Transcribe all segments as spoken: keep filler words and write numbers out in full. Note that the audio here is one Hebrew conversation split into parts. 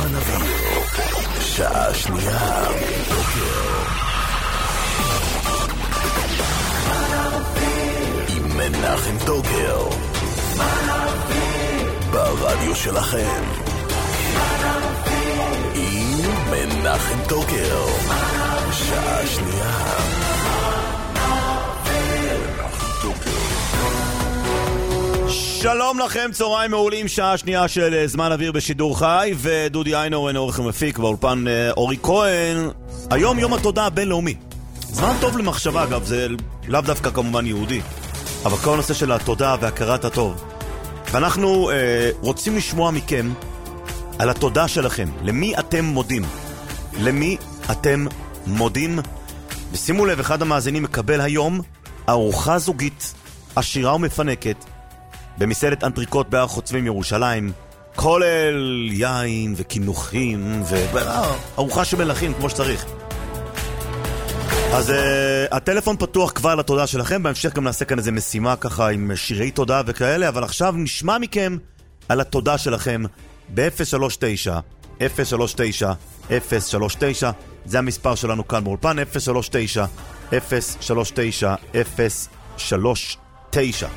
זמן אוויר, שעה שנייה בבוקר. עם מנחם טוקר. ברדיו שלכם. עם מנחם טוקר. שעה שנייה. שלום לכם, צהריים מעולים, שעה שנייה של זמן אוויר בשידור חי, ודודי איינור, עורך ומפיק, באולפן אורי כהן. היום יום התודעה הבינלאומי. זמן טוב למחשבה, אגב, זה לאו דווקא כמובן יהודי, אבל כל הנושא של התודעה והכרת הטוב. ואנחנו אה, רוצים לשמוע מכם על התודעה שלכם. למי אתם מודים? למי אתם מודים? ושימו לב, אחד המאזינים מקבל היום ארוחה זוגית עשירה ומפנקת במסעדת אנטריקוט בהר חוצבים ירושלים, כולל יין וכינוחים וארוחה של מלכים כמו שצריך. אז uh, הטלפון פתוח כבר לתודה שלכם, בהמשך גם נעשה כאן איזה משימה ככה עם שירי תודה וכאלה, אבל עכשיו נשמע מכם על התודה שלכם ב-אפס שלוש תשע אפס שלוש תשע אפס שלוש תשע, זה המספר שלנו כאן באולפן, אפס שלוש תשע אפס שלוש תשע אפס שלוש תשע.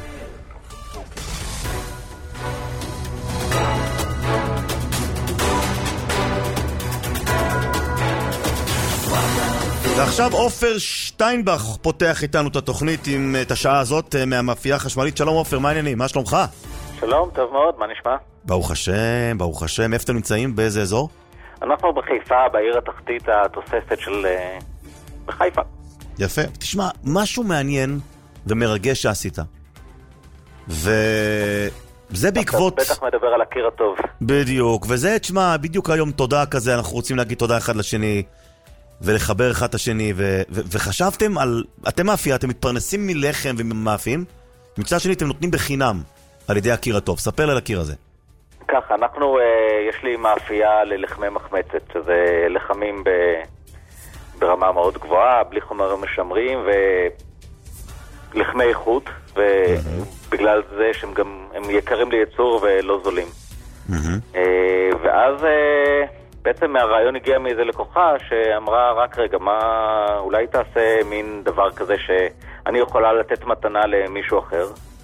ועכשיו אופר שטיינבך פותח איתנו את התוכנית עם את השעה הזאת מהמאפייה החשמלית. שלום אופר, מה העניינים? מה שלומך? שלום, טוב מאוד, מה נשמע? ברוך השם, ברוך השם. איפה אתם נמצאים? באיזה אזור? אנחנו בחיפה, בעיר התחתית התוססת של... בחיפה. יפה. תשמע, משהו מעניין ומרגש שעשית. וזה בעקבות... אתה בטח מדבר על הקיר הטוב. בדיוק, וזה, תשמע, בדיוק היום תודה כזה, אנחנו רוצים להגיד תודה אחד לשני. ולחבר אחד את השני, ו- ו- וחשבתם על... אתם מאפייה, אתם מתפרנסים מלחם וממאפים, מצד שני אתם נותנים בחינם על ידי הקיר הטוב. ספר על הקיר הזה. ככה, אנחנו, uh, יש לי מאפייה ללחמי מחמצת, שזה לחמים ב... ברמה מאוד גבוהה, בלי חומרים משמרים, ולחמי איכות, ובגלל זה שהם גם הם יקרים לייצור ולא זולים. uh, ואז... Uh, בעצם מהרעיון הגיע מאיזה לקוחה שאמרה, רק רגע, מה, אולי תעשה מין דבר כזה שאני יכולה לתת מתנה למישהו אחר.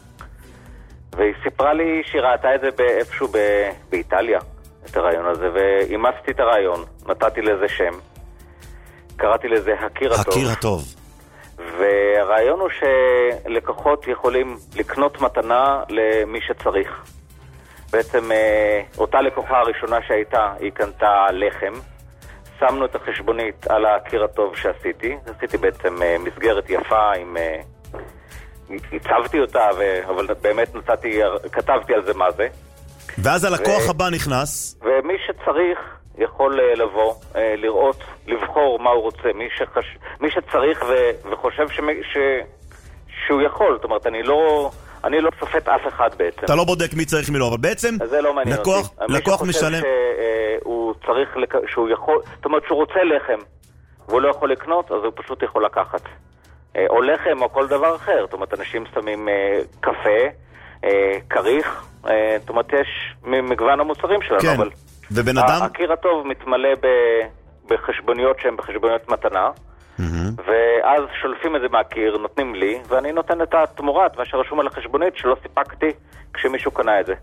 והיא סיפרה לי שהיא ראתה את זה באיפשהו ב- באיטליה, את הרעיון הזה, ואימצתי את הרעיון, נתתי לזה שם, קראתי לזה הקיר הטוב. הקיר הטוב. והרעיון הוא שלקוחות יכולים לקנות מתנה למי שצריך. בעצם אותה לקוחה הראשונה שהייתה, היא קנתה לחם, שמנו את החשבונית על הקיר הטוב שעשיתי, עשיתי בעצם מסגרת יפה, עם... הצבתי אותה, ו... אבל באמת נתתי, כתבתי על זה מה זה. ואז הלקוח ו... הבא נכנס. ומי שצריך יכול לבוא, לראות, לבחור מה הוא רוצה, מי, שחש... מי שצריך ו... וחושב ש... ש... שהוא יכול, זאת אומרת, אני לא... אני לא צופת אף אחד בעצם. אתה לא בודק מי צריך מי לא, אבל בעצם זה לא מעניין לקוח, אותי. לקוח משלם... מי שחושב שהוא צריך, לק... שהוא יכול, זאת אומרת שהוא רוצה לחם, והוא לא יכול לקנות, אז הוא פשוט יכול לקחת. או לחם או כל דבר אחר. זאת אומרת, אנשים שמים קפה, קריך, זאת אומרת, יש מגוון המוצרים שלנו, כן. אבל... ובן אדם... הקיר הטוב מתמלא בחשבוניות שהן בחשבוניות מתנה, Mm-hmm. ואז שולפים את זה מהקיר, נותנים לי, ואני נותן את התמורת, מה שרשום על החשבונית שלא סיפקתי כשמישהו קנה את זה.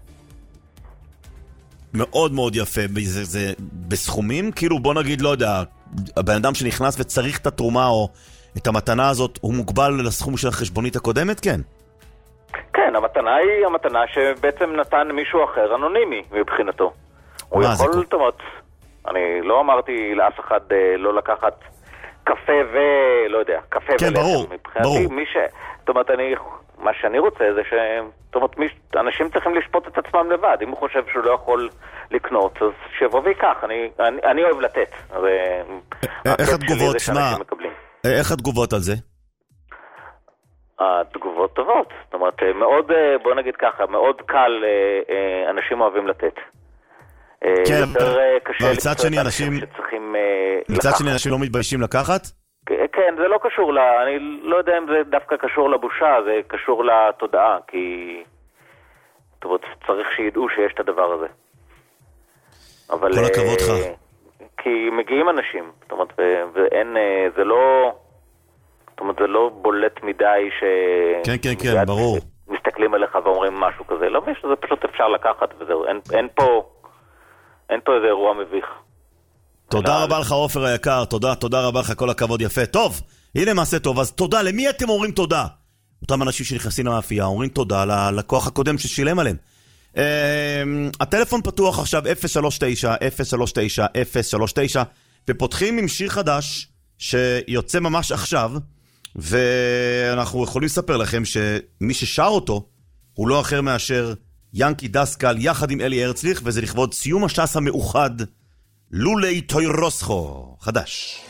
מאוד מאוד יפה. זה, זה בסכומים, כאילו בוא נגיד, לא יודע, הבן אדם שנכנס וצריך את התרומה או את המתנה הזאת, הוא מוגבל לסכום של החשבונית הקודמת, כן? כן, המתנה היא המתנה שבעצם נתן מישהו אחר אנונימי מבחינתו. הוא יכול, זאת אומרת, אני לא אמרתי לאף אחד לא לקחת קפה ולא יודע, קפה כן, ולחם. ברור, ברור. מי ש... זאת אומרת, אני, מה שאני רוצה זה ש... זאת אומרת, מי... אנשים צריכים לשפוט את עצמם לבד. אם הוא חושב שהוא לא יכול לקנות, אז שיבוא ויקח. אני, אני, אני אוהב לתת. אז... איך התגובות, שמה? איך התגובות על זה? התגובות טובות. זאת אומרת, מאוד, בוא נגיד ככה, מאוד קל, אנשים אוהבים לתת. כן, מצד שני אנשים מצד שני אנשים לא מתביישים לקחת? כן, זה לא קשור, אני לא יודע אם זה דווקא קשור לבושה, זה קשור לתודעה, כי צריך שידעו שיש את הדבר הזה. אבל... כל הכבוד לך. כי מגיעים אנשים, זאת אומרת, ואין, זה לא... זאת אומרת, זה לא בולט מדי ש... כן, כן, כן, ברור. מסתכלים עליך ואומרים משהו כזה. לא מבין שזה פשוט אפשר לקחת וזהו. אין, אין פה... אין פה איזה אירוע מביך. תודה רבה לך, עופר היקר. תודה, תודה רבה לך, כל הכבוד יפה. טוב, הנה מעשה טוב. אז תודה. למי אתם אומרים תודה? אותם אנשים שנכנסים למאפייה, אומרים תודה ללקוח הקודם ששילם עליהם. הטלפון פתוח עכשיו אפס שלוש תשע אפס שלוש תשע אפס שלוש תשע, ופותחים עם שיר חדש שיוצא ממש עכשיו, ואנחנו יכולים לספר לכם שמי ששר אותו הוא לא אחר מאשר ינקי דסקל יחד עם אלי הרצליך, וזה לכבוד סיום הש"ס המאוחד לולי טוירוסחו חדש.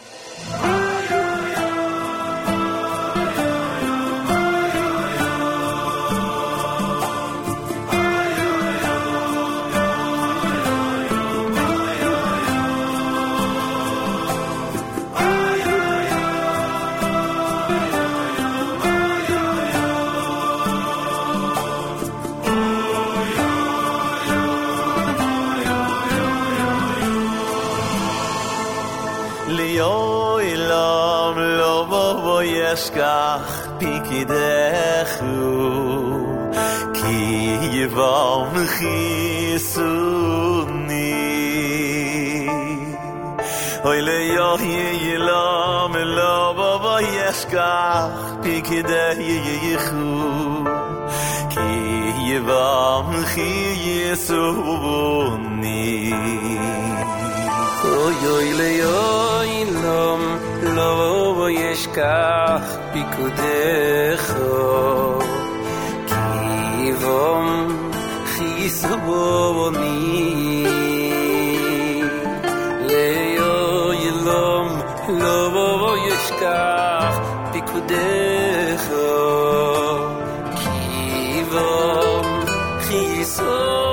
אשכח פיקדך כי יבום חיסוני אוי ליוי ילום לא בו ישכח פיקדך כי יבום חיסוני אוי אוי ליוי ילום לא ישכח פיקודך כי יבום חיסוני ליו ילום לא ישכח פיקודך כי יבום חיסוני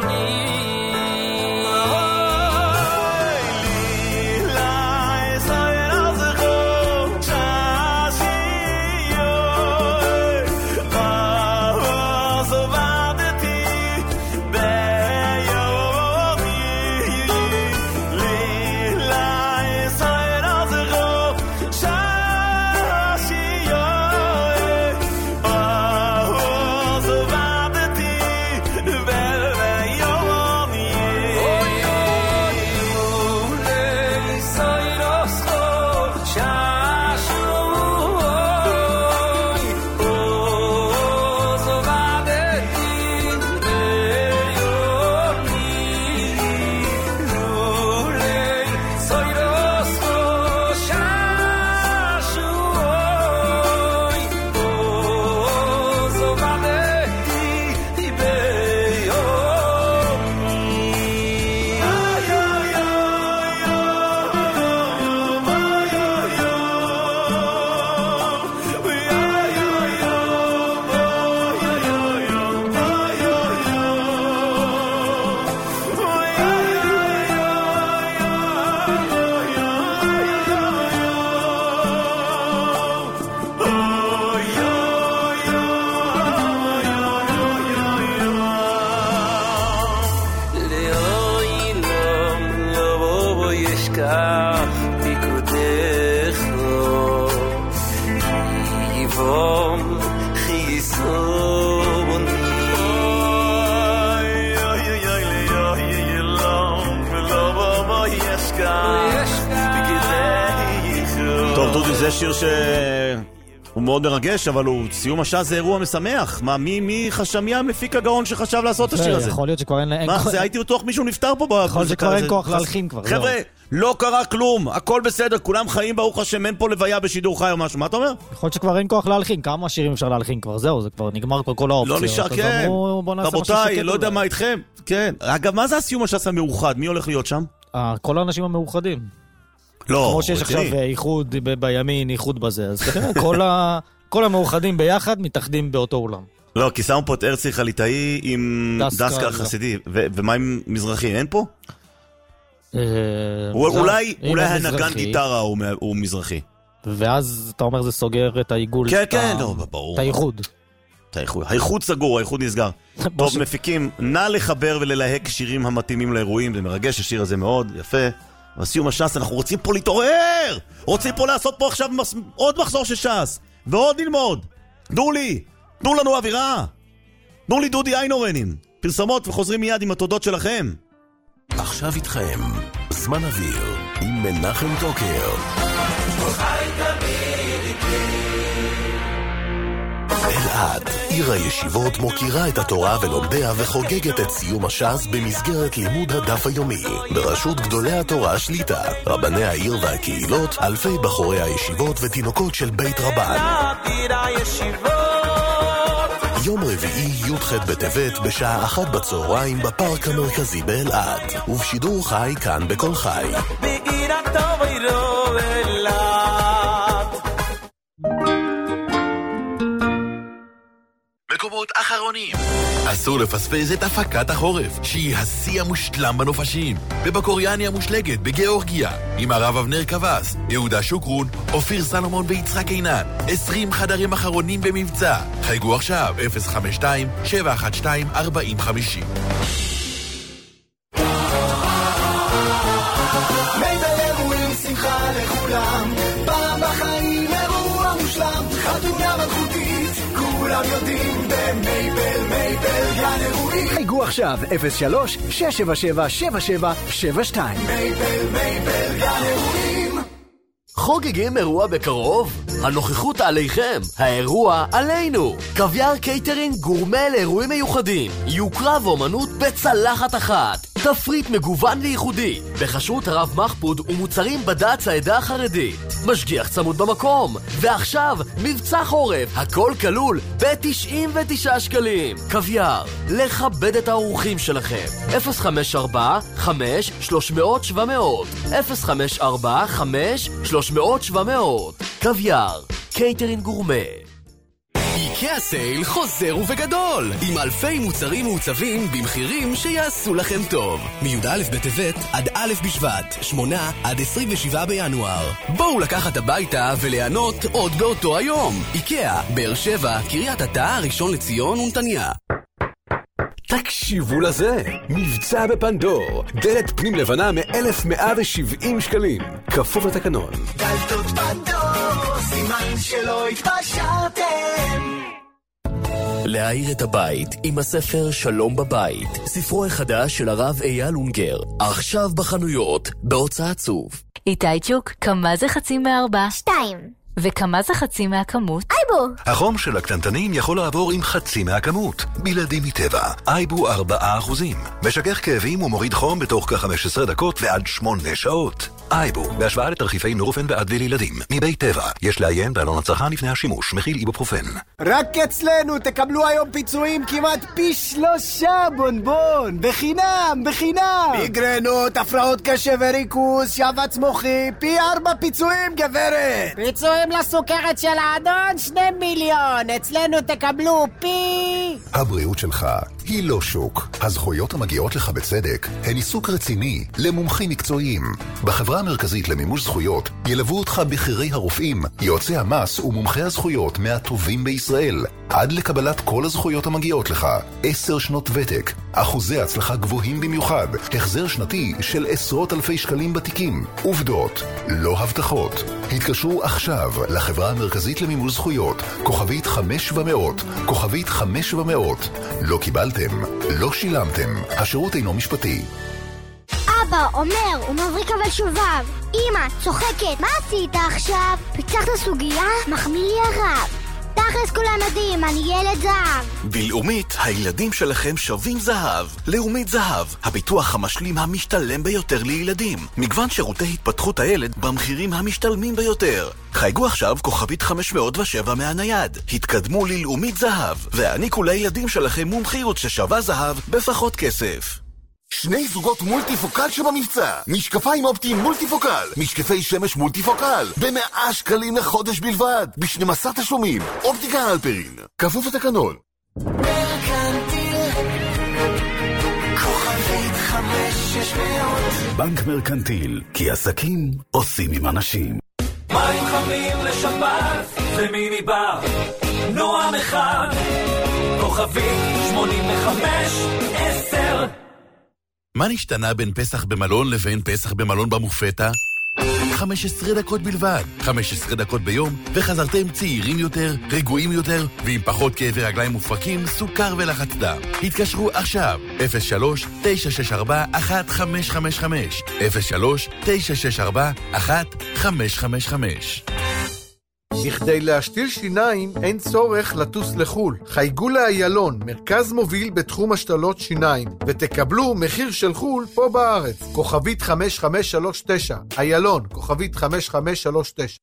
זה שיר שהוא מאוד מרגש, אבל הוא סיום השעה, זה אירוע משמח. מה, מי, מי חשמיה מפיק הגאון שחשב לעשות את השיר הזה? יכול להיות שכבר אין... מה, זה הייתי בטוח מישהו נפטר פה. יכול להיות שכבר אין כוח להלחין כבר. חבר'ה, לא קרה כלום, הכל בסדר, כולם חיים ברוך השם, אין פה לוויה בשידור חי או משהו, מה אתה אומר? יכול להיות שכבר אין כוח להלחין, כמה שירים אפשר להלחין כבר, זהו, זה כבר נגמר כל כל האופציות. לא נשאר, כן. רבותיי, לא יודע מה איתכם. כן. אגב, מה זה הסיום השעה המאוחד? מי הולך להיות שם? כל האנשים המאוחדים. לא, כמו שיש עכשיו איחוד בימין, איחוד בזה, אז כל המאוחדים ביחד מתאחדים באותו אולם. לא, כי שמו פה את הרצליך הליטאי עם דסקל חסידי, ומה עם מזרחי, אין פה? אולי הנגן גיטרה הוא מזרחי. ואז אתה אומר זה סוגר את העיגול, כן, כן, ברור. את האיחוד. האיחוד סגור, האיחוד נסגר. טוב, מפיקים, נא לחבר וללהק שירים המתאימים לאירועים, זה מרגש השיר הזה מאוד, יפה. בסיום הש"ס אנחנו רוצים פה להתעורר! רוצים פה לעשות פה עכשיו עוד מחזור של ש"ס, ועוד ללמוד. תנו לי, תנו לנו אווירה. תנו לי דודי איינורנים. פרסומות וחוזרים מיד עם התודות שלכם. עכשיו איתכם, זמן אוויר, עם מנחם טוקר. אלעד, עיר הישיבות, מוקירה את התורה ולומדיה וחוגגת את סיום הש"ס במסגרת לימוד הדף היומי. בראשות גדולי התורה שליטה, רבני העיר והקהילות, אלפי בחורי הישיבות ותינוקות של בית רבן. יום רביעי י"ח בטבת בשעה אחת בצהריים בפארק המרכזי באלעד, ובשידור חי כאן בכל חי. מקומות אחרונים. אסור לפספס את הפקת החורף, שהיא השיא המושלם בנופשים. בבקוריאני המושלגת בגיאורגיה, עם הרב אבנר קבס, יהודה שוקרון, אופיר סלומון ויצחק עינן. עשרים חדרים אחרונים במבצע. חייגו עכשיו אפס חמש שתיים שבע אחת שתיים ארבע אפס חמש אפס. מייבל אירועים שמחה לכולם, פעם בחיים אירוע מושלם, חתונה מלכותית, כולם יודעים במייבל, מייבל גן אירועים. חייגו עכשיו אפס שלוש שש שבע שבע שבע שבע שבע שתיים. מייבל, מייבל גן אירועים. חוגגים אירוע בקרוב? הנוכחות עליכם, האירוע עלינו. קוויאר קייטרינג גורמה לאירועים מיוחדים, יוקרה ואומנות בצלחת אחת, תפריט מגוון וייחודי, בחשרות הרב מחפוד ומוצרים בד"ץ העדה החרדית, משגיח צמוד במקום, ועכשיו מבצע חורף, הכל כלול ב-תשעים ותשעה שקלים. קוויאר, לכבד את האורחים שלכם. אפס חמש ארבע חמש שלוש מאות שבע מאות אפס חמש ארבע חמש שלוש מאות שבע מאות. קוויאר, קייטרינג גורמה. איקאה סייל חוזר ובגדול, עם אלפי מוצרים מעוצבים במחירים שיעשו לכם טוב. מי"א בטבת עד א' בשבט, שמונה עד עשרים ושבעה בינואר. בואו לקחת הביתה וליהנות עוד באותו היום. איקאה, באר שבע, קריית אתא, ראשון לציון ונתניה. תקשיבו לזה, מבצע בפנדור, דלת פנים לבנה מ-אלף מאה ושבעים שקלים, כפוף לתקנון. דלתות פנדור, סימן שלא התפשרתם. להאיר את הבית עם הספר שלום בבית, ספרו החדש של הרב אייל אונגר, עכשיו בחנויות, בהוצאת צוף. איתי צ'וק, כמה זה חצי מארבע? שתיים. וכמה זה חצי מהכמות? אייבו! החום של הקטנטנים יכול לעבור עם חצי מהכמות. בלעדי מטבע, אייבו ארבעה אחוזים. משכך כאבים ומוריד חום בתוך כ-חמש עשרה דקות ועד שמונה שעות. אייבו, בהשוואה לתרחיפי נורופן ואדוויל לילדים. מבית טבע, יש לעיין בעלון הצרכן לפני השימוש, מכיל איבופרופן. רק אצלנו תקבלו היום פיצויים כמעט פי שלושה בונבון. בחינם, בחינם. מיגרנות, הפרעות קשב וריכוז, שבץ מוחי, פי ארבע פיצויים גברת. פיצויים לסוכרת של האדון, שני מיליון. אצלנו תקבלו פי... הבריאות שלך היא לא שוק. הזכויות המגיעות לך בצדק הן עיסוק רציני למומחים מקצועיים. בחברה המרכזית למימוש זכויות ילוו אותך בחירי הרופאים, יועצי המס ומומחי הזכויות מהטובים בישראל, עד לקבלת כל הזכויות המגיעות לך. עשר שנות ותק, אחוזי הצלחה גבוהים במיוחד, החזר שנתי של עשרות אלפי שקלים בתיקים. עובדות, לא הבטחות. התקשרו עכשיו לחברה המרכזית למימוש זכויות, כוכבית חמש ומאות, כוכבית חמש ומאות. לא קיבלתם, לא שילמתם. השירות אינו משפטי. אבא אומר, הוא מבריק אבל שובב. אמא, צוחקת. מה עשית עכשיו? פיצחת סוגיה? מחמיא לי הרב. תכלס כולם יודעים, אני ילד זהב. בלאומית, הילדים שלכם שווים זהב. לאומית זהב, הביטוח המשלים המשתלם ביותר לילדים. מגוון שירותי התפתחות הילד במחירים המשתלמים ביותר. חייגו עכשיו כוכבית חמש מאות ושבע מהנייד. התקדמו ללאומית זהב, והעניקו לילדים שלכם מומחיות ששווה זהב בפחות כסף. שני זוגות מולטיפוקל שבמבצע. משקפיים אופטיים מולטיפוקל, משקפי שמש מולטיפוקל, במאה שקלים לחודש בלבד, ב-שנים עשר תשלומים. אופטיקה אלפרין, כפוף לתקנון. מרקנטיל, כוכבית חמש שש מאות. בנק מרקנטיל, כי עסקים עושים עם אנשים. מים חמים לשבת, זה מיני בר, נועם אחד. כוכבית שמונים וחמש עשר. מה נשתנה בין פסח במלון לבין פסח במלון במופתה? חמש עשרה דקות בלבד. חמש עשרה דקות ביום, וחזרתם צעירים יותר, רגועים יותר, ועם פחות כאבי רגליים מופרקים, סוכר ולחץ דם. התקשרו עכשיו, אפס שלוש תשע שש ארבע אחת חמש חמש חמש, אפס שלוש תשע שש ארבע אחת חמש חמש חמש. בכדי להשתיל שיניים אין צורך לטוס לחול. חייגו לאיילון, מרכז מוביל בתחום השתלות שיניים, ותקבלו מחיר של חול פה בארץ. כוכבית חמש חמש שלוש תשע. איילון, כוכבית חמש חמש שלוש תשע.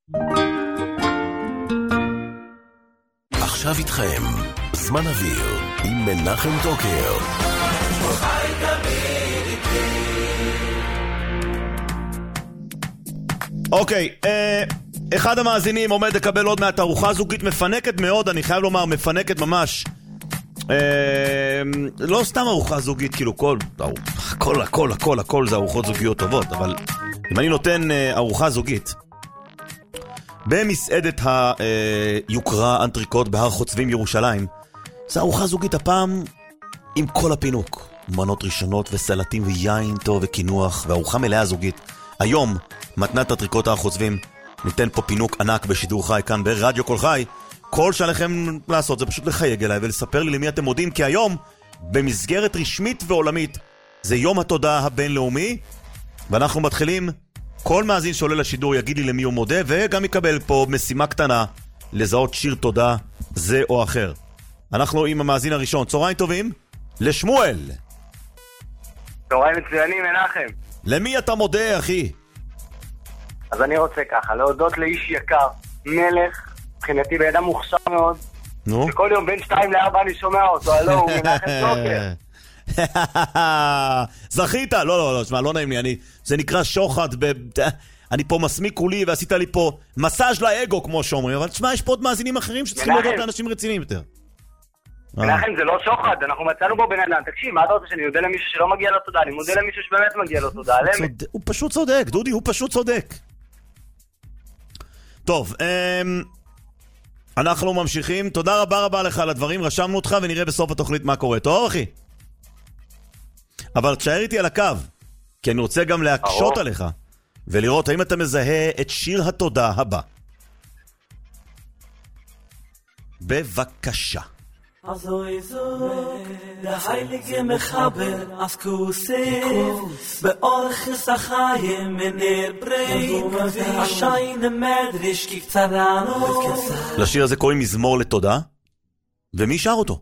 עכשיו איתכם, זמן אוויר, עם מנחם טוקר. אוקיי, אה... אחד המאזינים עומד לקבל עוד מעט ארוחה זוגית מפנקת מאוד, אני חייב לומר, מפנקת ממש. אה, לא סתם ארוחה זוגית, כאילו כל, הכל, הכל, הכל, הכל זה ארוחות זוגיות טובות, אבל אם אני נותן אה, ארוחה זוגית במסעדת היוקרה אנטריקוט בהר חוצבים ירושלים, זה ארוחה זוגית הפעם עם כל הפינוק, מנות ראשונות וסלטים ויין טוב וכינוח וארוחה מלאה זוגית. היום מתנת אנטריקוט הר חוצבים, ניתן פה פינוק ענק בשידור חי כאן ברדיו כל חי. כל שעליכם לעשות זה פשוט לחייג אליי ולספר לי למי אתם מודים, כי היום במסגרת רשמית ועולמית זה יום התודעה הבינלאומי, ואנחנו מתחילים, כל מאזין שעולה לשידור יגיד לי למי הוא מודה, וגם יקבל פה משימה קטנה לזהות שיר תודה זה או אחר. אנחנו עם המאזין הראשון. צהריים טובים לשמואל. צהריים מצוינים מנחם. למי אתה מודה אחי? אז אני רוצה ככה, להודות לאיש יקר, מלך, מבחינתי בידם מוכשר מאוד, נו? שכל יום בין שתיים לארבע אני שומע אותו, הלו, הוא מנחם טוקר. זכית? לא, לא, לא, שמה, לא נעים לי, אני, זה נקרא שוחד, ב... אני פה מסמיק כולי ועשית לי פה מסאז' לאגו, כמו שאומרים, אבל תשמע, יש פה עוד מאזינים אחרים שצריכים להודות לאנשים רציניים יותר. מנחם, זה לא שוחד, אנחנו מצאנו בו בן אדם. תקשיב, מה אתה רוצה שאני יודע למישהו שלא מגיע לו תודה? אני מודה למישהו שבאמת מגיע לו תודה. הוא פשוט צודק, דודי, הוא פשוט צודק. טוב, אנחנו ממשיכים. תודה רבה רבה לך על הדברים, רשמנו אותך ונראה בסוף התוכנית מה קורה. טוב אחי? אבל תשאר איתי על הקו, כי אני רוצה גם להקשות עליך ולראות האם אתה מזהה את שיר התודה הבא. בבקשה. Also izo der heilige Mechaber as kusef beorch sachayem in der brei a shine medrish kitsarano. לשיר הזה קוראים מזמור לתודה, ומי שר אותו?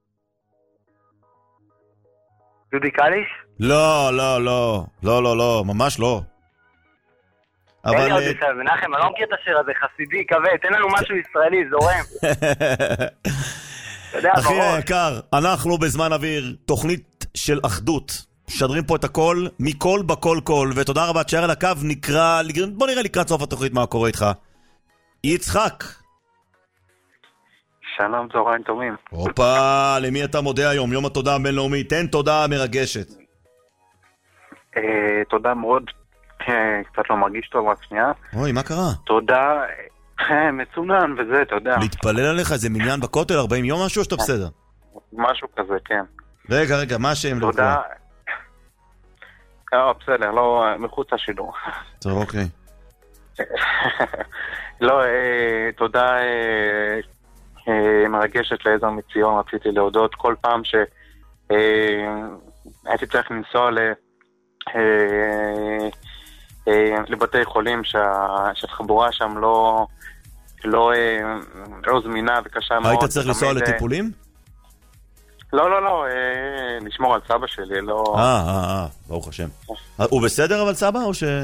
דודי קליש? לא, לא, לא, לא, לא, לא, ממש לא. אבל... אין לי עוד בסדר, מנחם, אני לא מכיר את השיר הזה, חסידי, כבד, תן לנו משהו ישראלי, זורם. אחי היקר, אנחנו בזמן אוויר, תוכנית של אחדות, שדרים פה את הכל, מכל בכל כל, ותודה רבה, תשאר על הקו, נקרא, בוא נראה לקראת סוף התוכנית מה קורה איתך. יצחק. שלום, צהריים טובים. הופה, למי אתה מודה היום? יום התודה הבינלאומי, תן תודה מרגשת. תודה מאוד, קצת לא מרגיש טוב, רק שנייה. אוי, מה קרה? תודה... מצונן וזה, אתה יודע. להתפלל עליך, איזה מניין בכותל, ארבעים יום משהו, שאתה בסדר? משהו כזה, כן. רגע, רגע, מה השם? תודה. אה, בסדר, לא, מחוץ השידור. טוב, אוקיי. לא, תודה מרגשת לעזר מציון, רציתי להודות כל פעם שהייתי צריך לנסוע ל... לבתי חולים שהחבורה שם לא לא לא זמינה וקשה מאוד. היית צריך לנסוע לטיפולים? לא, לא, לא, לשמור על סבא שלי, לא... אה, אה, אה, ברוך השם. הוא בסדר אבל סבא או ש...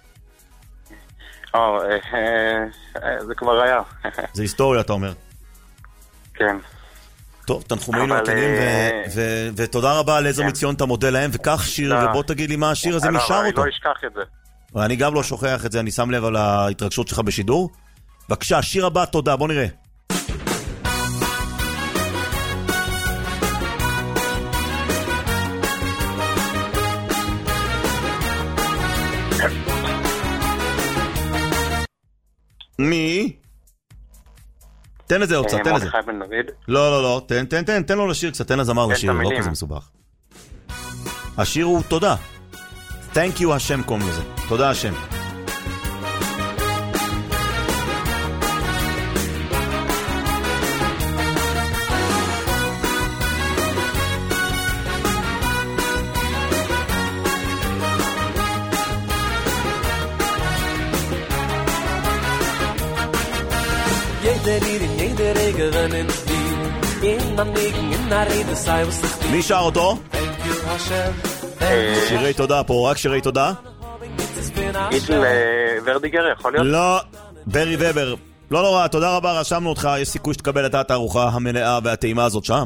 זה כבר היה. זה היסטוריה אתה אומר. כן. טוב, תנחומינו הכנים, ותודה רבה על עזר מציון, אתה מודה להם, וכך שיר, ובוא תגיד לי מה השיר הזה נשאר אותו. לא אשכח את זה. ואני גם לא שוכח את זה, אני שם לב על ההתרגשות שלך בשידור. בבקשה, השיר הבא, תודה, בוא נראה. מי? תן לזה עוד קצת, תן לזה. מרדכי בן דוד. לא, לא, לא, תן, תן, תן, תן לו לשיר קצת, תן לזמר לשיר, לא כזה מסובך. השיר הוא תודה. Thank you השם קוראים לזה. תודה השם. מי שר אותו? שירי תודה פה, רק שירי תודה? גיטל ורדיגר יכול להיות? לא, ברי ובר. לא נורא, תודה רבה, רשמנו אותך, יש סיכוי שתקבל את התערוכה המלאה והטעימה הזאת שם.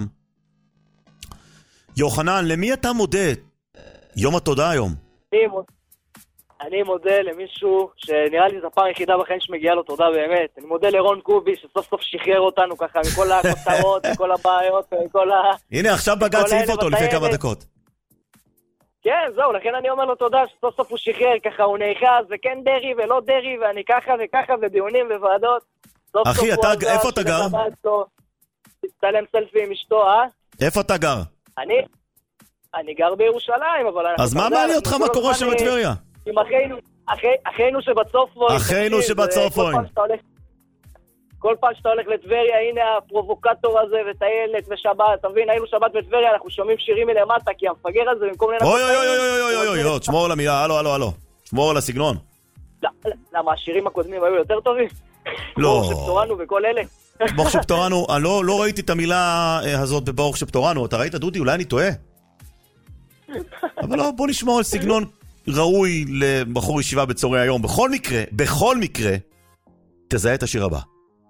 יוחנן, למי אתה מודה? יום התודה היום. אני מודה למישהו שנראה לי זו הפעם היחידה בחיים שמגיעה לו תודה באמת. אני מודה לרון קובי שסוף סוף שחרר אותנו ככה מכל הכותרות, מכל הבעיות, מכל ה... הנה, עכשיו בג"ץ העיף אותו לפני כמה דקות. כן, זהו, לכן אני אומר לו תודה שסוף סוף הוא שחרר ככה, הוא נאחז, וכן דרי ולא דרי, ואני ככה וככה, ודיונים וועדות. אחי, איפה אתה גר? תצטלם סלפי עם אשתו, אה? איפה אתה גר? אני? אני גר בירושלים, אבל... אז מה מעניין אותך מה קורה שם בטבריה? עם אחינו, אחינו שבצופוי. אחינו שבצופוי. כל פעם שאתה הולך לטבריה, הנה הפרובוקטור הזה וטיילת ושבת, אתה מבין, היינו שבת בטבריה, אנחנו שומעים שירים מלמטה, כי המפגר הזה במקום לנקות... אוי אוי אוי אוי אוי אוי אוי, תשמור על המילה, הלו הלו הלו, תשמור על הסגנון. למה, השירים הקודמים היו יותר טובים? לא. ברוך שפטורנו וכל אלה. ברוך שפטורנו, לא ראיתי את המילה הזאת בברוך שפטורנו, אתה ראית דודי, אולי אני טועה? אבל לא, בוא נשמור על סגנון ראוי לבחור ישיבה בצורי היום. בכל מקרה, בכל מקרה, תזהה את השיר הבא.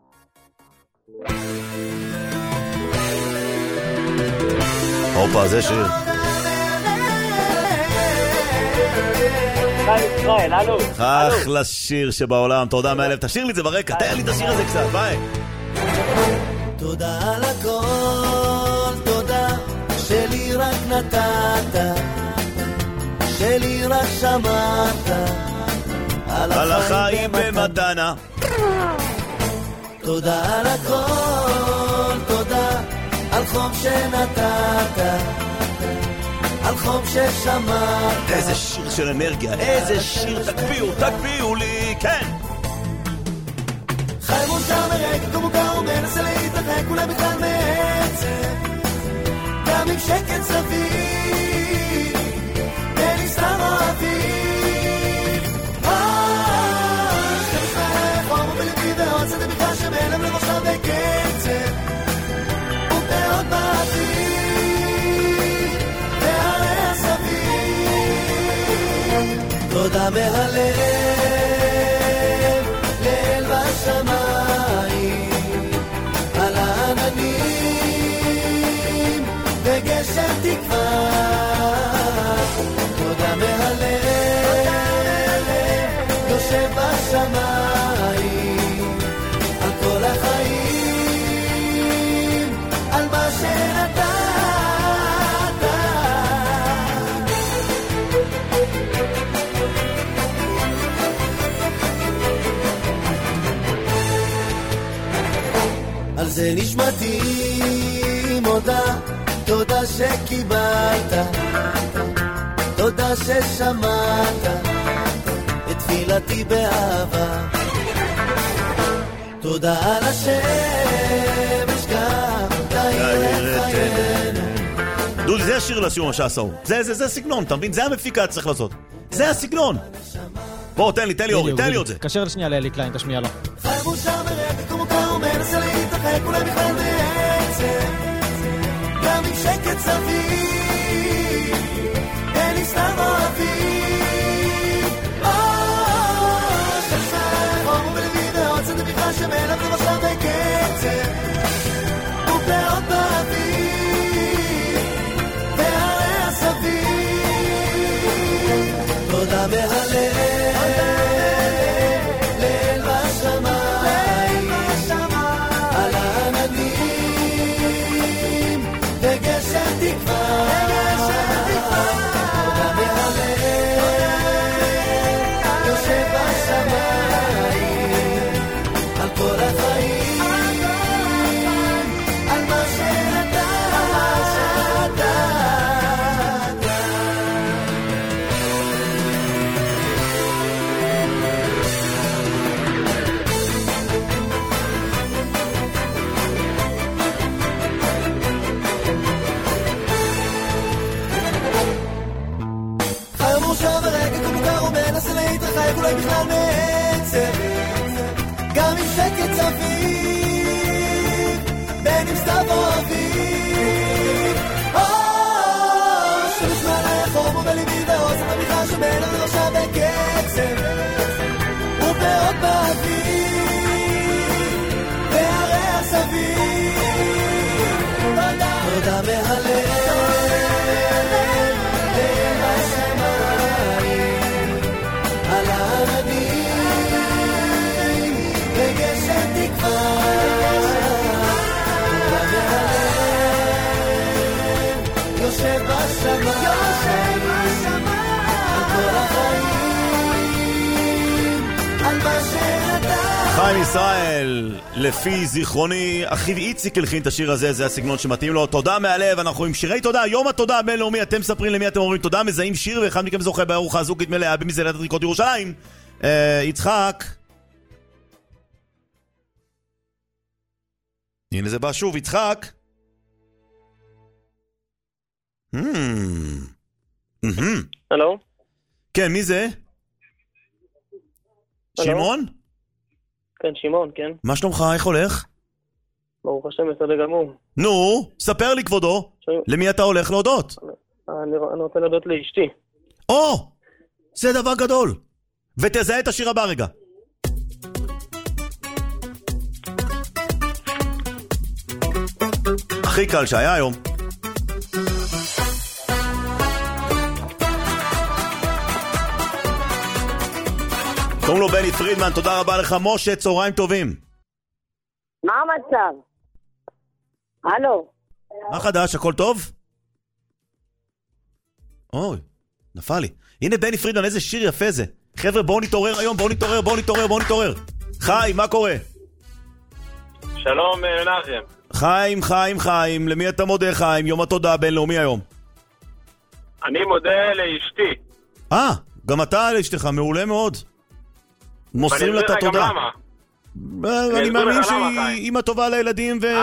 הופה, זה שיר. ישראל, הלו. אחלה שיר שבעולם, תודה מהלב. תשאיר לי את זה ברקע, תאר לי את השיר הזה קצת, ביי. תודה על הכל, תודה שלי רק נתת, שלי רק שמעת, על החיים במתנה. תודה על הכל, תודה על חום שנתת, על חום ששמעת. איזה שיר של אנרגיה, איזה שיר, תקביעו, תקביעו לי, כן. חי מושר מרק, כמו קר ומנסה להתרחק, אולי בכלל מעצם, גם עם שקט סביב, אין לי סתם אוהבים. אה, שמשמח חום ובלבי ועוד שדה בכלל שמלם לבושר בקצב, ובעוד באוויר, והרי הסביב. תודה מהלב, לאל בשמיים, על העננים, וגשם תקווה. תודה מהלב, יושב בשמיים, על כל החיים, על מה שנתת. על זה נשמתי מודה, תודה שקיבלת, תודה ששמעת את תפילתי באהבה. תודה על השמש גם תאיר את חיינו. דודי, זה השיר לסיום השעשור. זה, זה, זה סגנון, אתה מבין? זה המפיקה צריך לעשות. זה הסגנון. בוא, תן לי, תן לי אורי, תן לי עוד זה. קשר שנייה לאלי קליין, תשמיע לו. חי מושר מרק, כמו קר ומנסה להתרחק, אולי בכלל בעצם, גם עם שקט סביב, אין לי סתם אוהבים. אה, שמשמח חום ובלבי ועוד שדה בכלל שמלם לבושר בקצב, ובעוד באוויר, והרי הסביב. תודה מהלב, לאל בשמיים, על העננים, וגשם תקווה. תודה מהלב, יושב בשמיים, על כל החיים, נסה להתרחק אולי בכלל מעצם גם עם שקט סביב בין אם סתיו או אביב שמש מעלה חום ובליבי ואוזן במיכה שבין הדרשה בקצב ופירות באוויר והריח סביב תודה תודה מהלב יושב בשמיים, על כל החיים, על מה שאתה... חיים ישראל, לפי זיכרוני, אחיו איציק הלחין את השיר הזה, זה הסגנון שמתאים לו. תודה מהלב, אנחנו עם שירי תודה, יום התודה הבינלאומי, אתם מספרים למי אתם אומרים תודה, מזהים שיר, ואחד מכם זוכה בארוחה זוגית מלאה במסעדת ריקות ירושלים. אה, יצחק. הנה זה בא שוב, יצחק. הלו? כן, מי זה? שמעון? כן, שמעון, כן. מה שלומך? איך הולך? ברוך השם, בסדר גמור. נו, ספר לי כבודו, למי אתה הולך להודות? אני רוצה להודות לאשתי. או! זה דבר גדול. ותזהה את השיר הבא רגע. הכי קל שהיה היום. קוראים לו בני פרידמן, תודה רבה לך. משה, צהריים טובים. מה המצב? הלו. מה חדש? הכל טוב? אוי, נפל לי. הנה בני פרידמן, איזה שיר יפה זה. חבר'ה, בואו נתעורר היום, בואו נתעורר, בואו נתעורר, בואו נתעורר. חיים, מה קורה? שלום, מנחם. חיים, חיים, חיים. למי אתה מודה, חיים? יום התודה הבינלאומי היום. אני מודה לאשתי. אה, גם אתה לאשתך, מעולה מאוד. מוסרים לה את התודה. אני מאמין שהיא אימא טובה לילדים ו...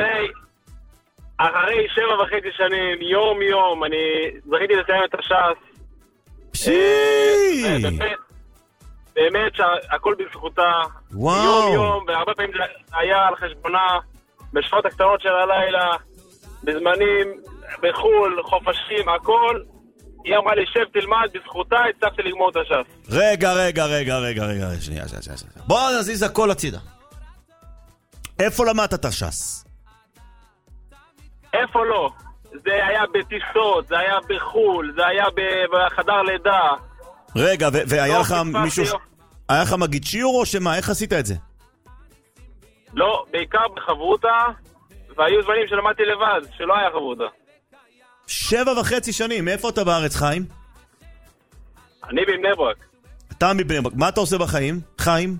אחרי שבע וחצי שנים, יום יום, אני זכיתי לסיים את הש"ס. פשי! באמת שהכל בזכותה. יום יום, והרבה פעמים זה היה על חשבונה, בשעות הקטנות של הלילה, בזמנים, בחול, חופשים, הכל. היא אמרה לי, שב תלמד, בזכותה הצלחתי לגמור את הש"ס. רגע, רגע, רגע, רגע, רגע, שנייה, שנייה, שנייה. בוא נזיז הכל הצידה. איפה למדת את הש"ס? איפה לא? זה היה בטיסות, זה היה בחול, זה היה בחדר לידה. רגע, והיה לך מישהו... היה לך מגיד שיעור או שמה? איך עשית את זה? לא, בעיקר בחברותה, והיו זמנים שלמדתי לבד, שלא היה חברותה. שבע וחצי שנים, מאיפה אתה בארץ, חיים? אני בבני ברק. אתה מבני ברק, מה אתה עושה בחיים, חיים?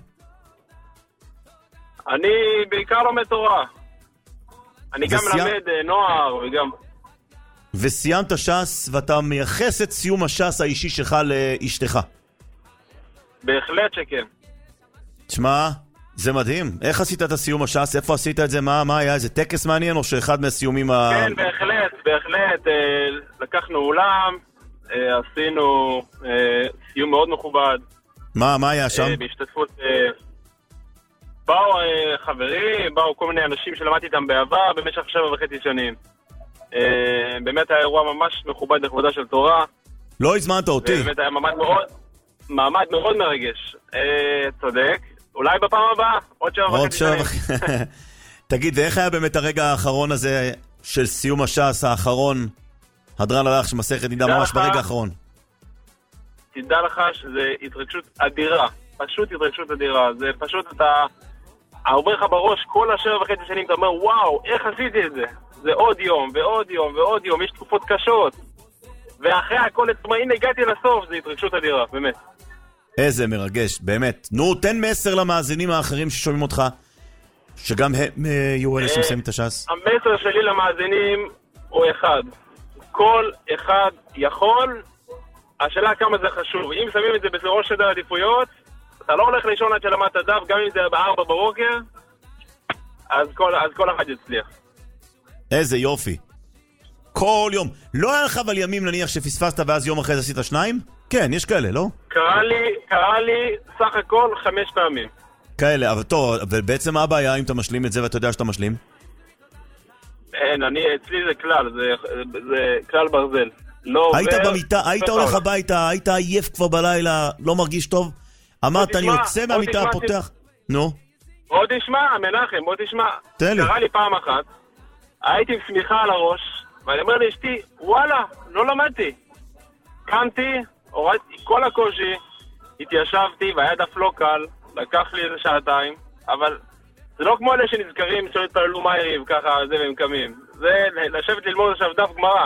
אני בעיקר לומד תורה. אני גם מלמד נוער וגם... וסיימת ש"ס, ואתה מייחס את סיום הש"ס האישי שלך לאשתך. בהחלט שכן. תשמע, זה מדהים. איך עשית את הסיום הש"ס? איפה עשית את זה? מה, מה היה? איזה טקס מעניין או שאחד מהסיומים ה... כן, בהחלט, בהחלט. אה, לקחנו אולם, אה, עשינו אה, סיום מאוד מכובד. מה, מה היה שם? אה, בהשתתפות... אה, באו אה, חברים, באו כל מיני אנשים שלמדתי איתם בעבר במשך שבע וחצי שנים. אה, באמת היה אירוע ממש מכובד לכבודה של תורה. לא הזמנת אותי. באמת היה מעמד מאוד, מעמד מאוד מרגש. אה, צודק. אולי בפעם הבאה, עוד שבע וחצי שנים. תגיד, ואיך היה באמת הרגע האחרון הזה של סיום הש"ס האחרון? הדרן הלך שמסכת נדע ממש ברגע האחרון. תדע לך שזה התרגשות אדירה. פשוט התרגשות אדירה. זה פשוט אתה... עובר לך בראש כל השבע וחצי שנים, אתה אומר, וואו, איך עשיתי את זה? זה עוד יום, ועוד יום, ועוד יום, יש תקופות קשות. ואחרי הכל, הנה, הגעתי לסוף, זה התרגשות אדירה, באמת. איזה מרגש, באמת. נו, תן מסר למאזינים האחרים ששומעים אותך, שגם הם יהיו אלה שמסיים את הש"ס. המסר שלי למאזינים הוא אחד. כל אחד יכול, השאלה כמה זה חשוב. אם שמים את זה בראש סדר עדיפויות, אתה לא הולך לישון עד שלמדת דף, גם אם זה בארבע בבוקר, אז כל, אז כל אחד יצליח. איזה יופי. כל יום. לא היה לך אבל ימים נניח שפספסת ואז יום אחרי זה עשית שניים? כן, יש כאלה, לא? קרה לי, קרה לי סך הכל חמש פעמים. כאלה, אבל טוב, ובעצם מה הבעיה אם אתה משלים את זה ואתה יודע שאתה משלים? אין, אני, אצלי זה כלל, זה, זה כלל ברזל. לא היית עובר, במיטה, היית הולך הביתה, היית עייף כבר בלילה, לא מרגיש טוב? אמרת, אני יוצא מהמיטה, פותח... נו? בוא תשמע, מנחם, בוא תשמע. תן לי. קרה לי פעם אחת, הייתי עם סמיכה על הראש, ואני אומר לאשתי, וואלה, לא למדתי. קמתי, הורדתי כל הקושי, התיישבתי, והיה דף לא קל, לקח לי איזה שעתיים, אבל זה לא כמו אלה שנזכרים שלא התפללו מהיריב, ככה, זה והם קמים. זה לשבת ללמוד עכשיו דף גמרא.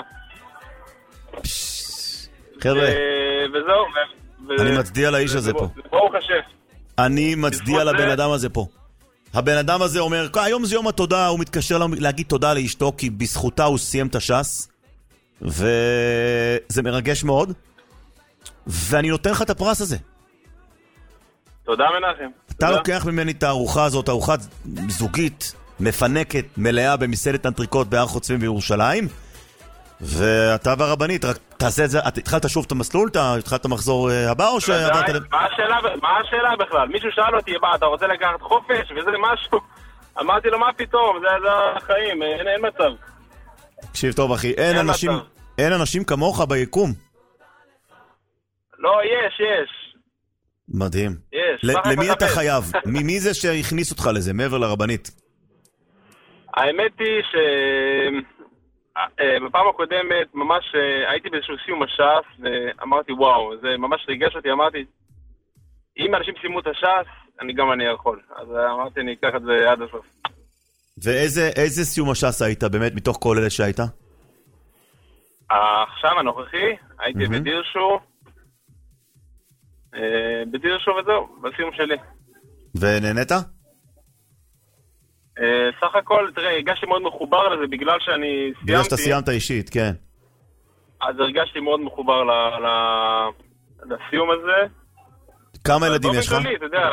חבר'ה, וזהו. אני מצדיע לאיש הזה פה. ברוך השם. אני מצדיע לבן אדם הזה פה. הבן אדם הזה אומר, היום זה יום התודה, הוא מתקשר להגיד תודה לאשתו, כי בזכותה הוא סיים את הש"ס, וזה מרגש מאוד, ואני נותן לך את הפרס הזה. תודה מנחם. אתה לוקח ממני את הארוחה הזאת, ארוחה זוגית, מפנקת, מלאה במסעדת אנטריקוט בהר חוצבים בירושלים, ואתה והרבנית, רק תעשה את זה, את התחלת שוב את המסלול, אתה התחלת המחזור הבא או שעברת... מה השאלה בכלל? מישהו שאל אותי, אתה רוצה לקחת חופש וזה משהו? אמרתי לו, מה פתאום? זה החיים, אין מצב. תקשיב טוב אחי, אין אנשים כמוך ביקום. לא, יש, יש. מדהים. יש. למי אתה חייב? ממי זה שהכניס אותך לזה, מעבר לרבנית? האמת היא ש... בפעם הקודמת ממש הייתי באיזשהו סיום הש"ס ואמרתי וואו, זה ממש ריגש אותי, אמרתי אם אנשים סיימו את הש"ס, אני גם אני יכול. אז אמרתי אני אקח את זה עד הסוף. ואיזה סיום הש"ס היית באמת מתוך כל אלה שהיית? עכשיו הנוכחי, הייתי בדירשו בדירשו וזהו, בסיום שלי. ונהנית? סך הכל, תראה, הרגשתי מאוד מחובר לזה בגלל שאני סיימתי. בגלל שאתה סיימת אישית, כן. אז הרגשתי מאוד מחובר לסיום הזה. כמה ילדים יש לך? באופן כללי, אתה יודע,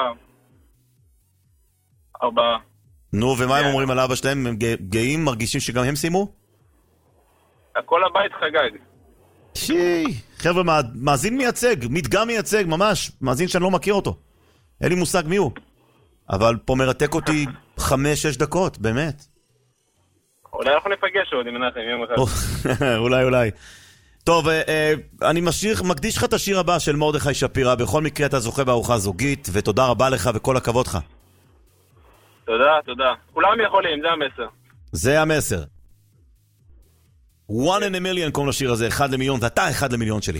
ארבעה. נו, ומה הם אומרים על אבא שלהם? הם גאים, מרגישים שגם הם סיימו? כל הבית חגג. שי, חבר'ה, מאזין מייצג, מדגם מייצג, ממש, מאזין שאני לא מכיר אותו. אין לי מושג מי הוא. אבל פה מרתק אותי חמש, שש דקות, באמת. אולי אנחנו נפגש עוד עם מנחם יום אחד. אולי, אולי. טוב, אני משאיר, מקדיש לך את השיר הבא של מרדכי שפירא. בכל מקרה אתה זוכה בארוחה זוגית, ותודה רבה לך וכל הכבוד לך. תודה, תודה. כולם יכולים, זה המסר. זה המסר. One in a million קוראים לשיר הזה, אחד למיליון, ואתה אחד למיליון שלי.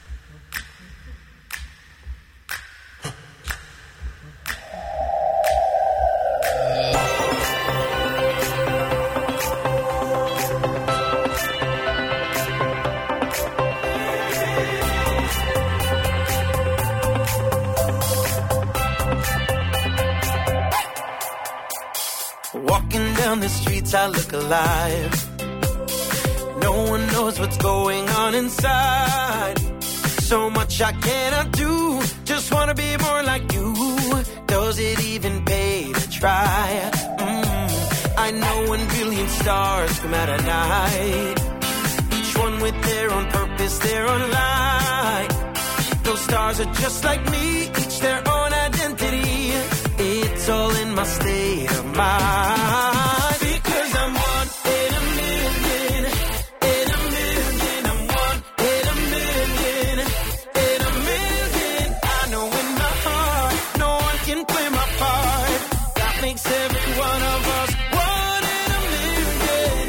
Walking down the streets, I look alive. No one knows what's going on inside. So much I cannot do. Just wanna be more like you. Does it even pay to try? Mm. I know one billion stars come out at night. Each one with their own purpose, their own light. Those stars are just like me, each their own identity. It's all in my state of mind. Because I'm one in a million. In a million. I'm one in a million. In a million. I know in my heart no one can play my part. That makes every one of us one in a million.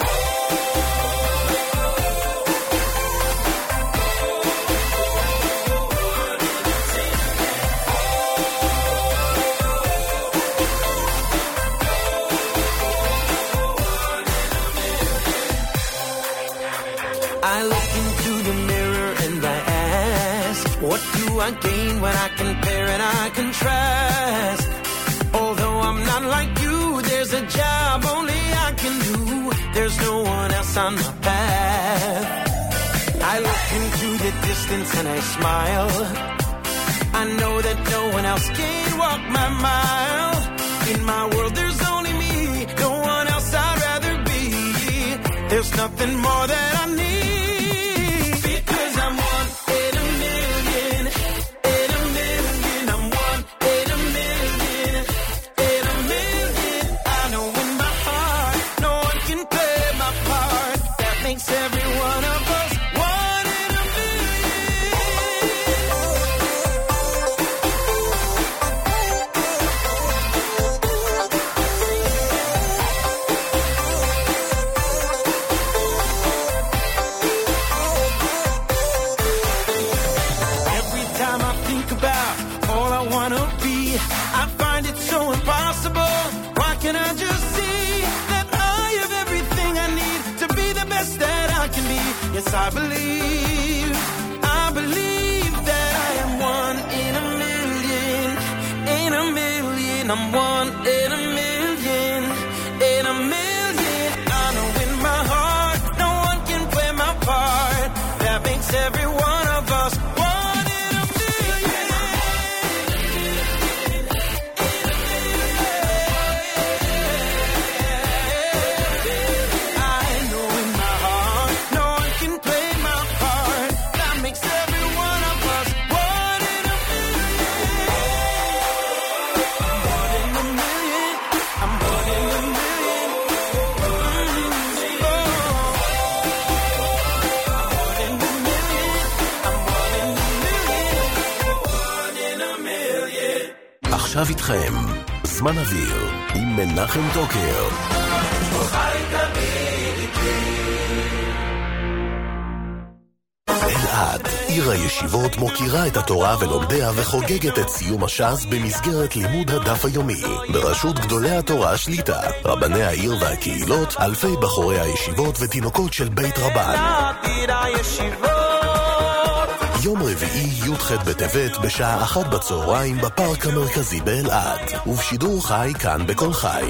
I look into the mirror and I ask, what do I gain when I compare and I contrast? Although I'm not like you, there's a job only I can do. There's no one else on my path. I look into the distance and I smile. I know that no one else can walk my mile. In my world there's only me, no one else I'd rather be. There's nothing more that I need. Because I'm one in a million. wanna be. I find it so impossible. Why can't I just see that I have everything I need to be the best that I can be? Yes, I believe, I believe that I am one in a million, in a million. I'm one in a million, in a million. I know in my heart, no one can play my part. That makes every one of us one in a million. I know in my heart, no one can play my part. That makes every one of us one in a million. One in a million. I'm one in a million. Mm, oh. One in a million. I'm one in a million. One in a million. עכשיו איתכם, זמן אוויר, עם מנחם דוקר. אלעד, עיר הישיבות, מוקירה את התורה ולומדיה וחוגגת את סיום הש"ס במסגרת לימוד הדף היומי. בראשות גדולי התורה שליטה, רבני העיר והקהילות, אלפי בחורי הישיבות ותינוקות של בית רבן. יום רביעי י"ח בטבת בשעה אחת בצהריים בפארק המרכזי באלעד, ובשידור חי כאן בכל חי.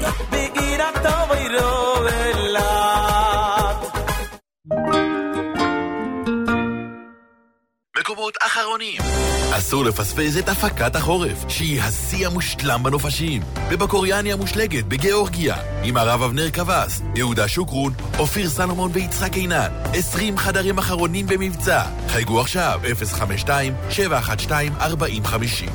מקומות אחרונים. אסור לפספס את הפקת החורף, שהיא השיא המושלם בנופשים. בבקוריאני המושלגת בגיאורגיה, עם הרב אבנר קבס, יהודה שוקרון, אופיר סלומון ויצחק עינן. עשרים חדרים אחרונים במבצע. חייגו עכשיו אפס חמש שתיים שבע אחת שתיים ארבע אפס חמש.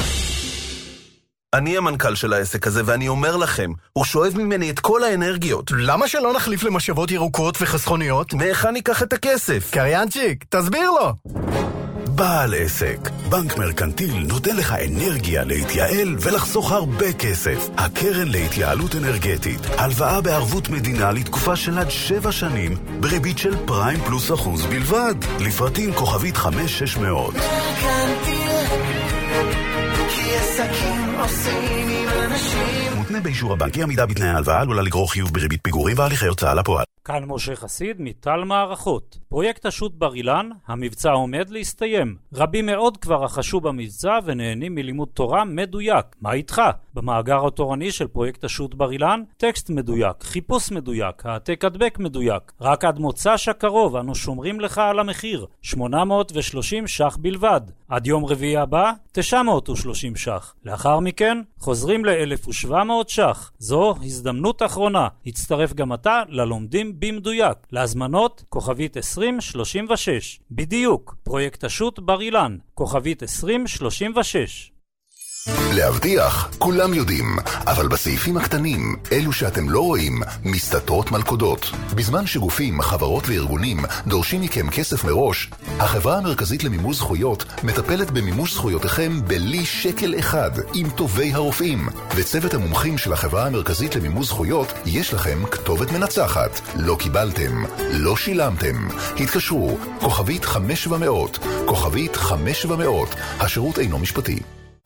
אני המנכ"ל של העסק הזה, ואני אומר לכם, הוא שואב ממני את כל האנרגיות. למה שלא נחליף למשאבות ירוקות וחסכוניות? מאיכה ניקח את הכסף? קריינצ'יק, תסביר לו! בעל עסק, בנק מרקנטיל נותן לך אנרגיה להתייעל ולחסוך הרבה כסף. הקרן להתייעלות אנרגטית, הלוואה בערבות מדינה לתקופה של עד שבע שנים, בריבית של פריים פלוס אחוז בלבד. לפרטים כוכבית חמש שש מאות. מרקנטיל, כי עסקים עושים עם אנשים. מותנה באישור הבנקי, עמידה בתנאי ההלוואה עלולה לגרור חיוב בריבית פיגורים והליכי הוצאה לפועל. כאן משה חסיד מטל מערכות. פרויקט השו"ת בר אילן, המבצע עומד להסתיים. רבים מאוד כבר רכשו במבצע ונהנים מלימוד תורה מדויק. מה איתך? במאגר התורני של פרויקט השו"ת בר אילן, טקסט מדויק, חיפוש מדויק, העתק הדבק מדויק. רק עד מוצ"ש הקרוב אנו שומרים לך על המחיר, שמונה מאות ושלושים ש"ח בלבד. עד יום רביעי הבא, תשע מאות ושלושים ש"ח. לאחר מכן, חוזרים ל-אלף ושבע מאות ש"ח. זו הזדמנות אחרונה. הצטרף גם אתה ללומדים במדויק. להזמנות, כוכבית עשרים שלושים ושש. בדיוק, פרויקט השו"ת בר אילן, כוכבית עשרים שלושים ושש. להבטיח, כולם יודעים, אבל בסעיפים הקטנים, אלו שאתם לא רואים, מסתתרות מלכודות. בזמן שגופים, חברות וארגונים דורשים מכם כסף מראש, החברה המרכזית למימוש זכויות מטפלת במימוש זכויותיכם בלי שקל אחד, עם טובי הרופאים. וצוות המומחים של החברה המרכזית למימוש זכויות, יש לכם כתובת מנצחת. לא קיבלתם, לא שילמתם. התקשרו, כוכבית חמש שבע מאות, כוכבית חמש שבע מאות, השירות אינו משפטי.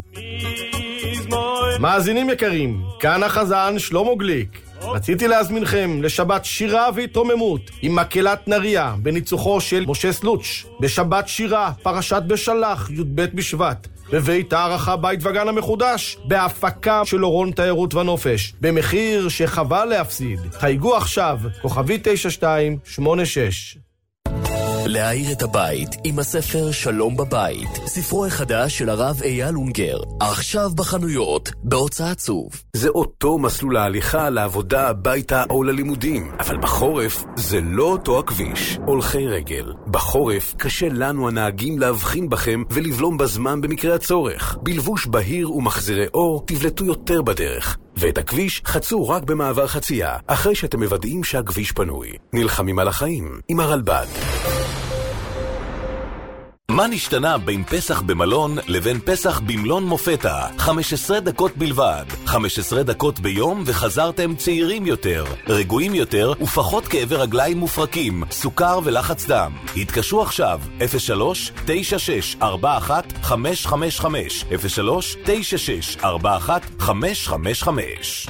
מאזינים יקרים, כאן החזן שלמה גליק. רציתי להזמינכם לשבת שירה והתרוממות עם מקהלת נריה בניצוחו של משה סלוץ' בשבת שירה, פרשת בשלח, י"ב בשבט, בבית הערכה בית וגן המחודש, בהפקה של אורון תיירות ונופש, במחיר שחבל להפסיד. חייגו עכשיו, כוכבית תשע שתיים שמונה שש. להאיר את הבית עם הספר שלום בבית, ספרו החדש של הרב אייל אונגר, עכשיו בחנויות, בהוצאת צוף. זה אותו מסלול ההליכה לעבודה, הביתה או ללימודים, אבל בחורף זה לא אותו הכביש. הולכי רגל. בחורף קשה לנו הנהגים להבחין בכם ולבלום בזמן במקרה הצורך. בלבוש בהיר ומחזירי אור תבלטו יותר בדרך. ואת הכביש חצו רק במעבר חצייה, אחרי שאתם מוודאים שהכביש פנוי. נלחמים על החיים עם הרלב"ד. מה נשתנה בין פסח במלון לבין פסח במלון מופתה? חמש עשרה דקות בלבד. חמש עשרה דקות ביום וחזרתם צעירים יותר, רגועים יותר ופחות כאבי רגליים מופרקים, סוכר ולחץ דם. התקשרו עכשיו, אפס שלוש תשע שש ארבע אחת חמש חמש חמש, אפס שלוש תשע שש ארבע אחת חמש חמש חמש.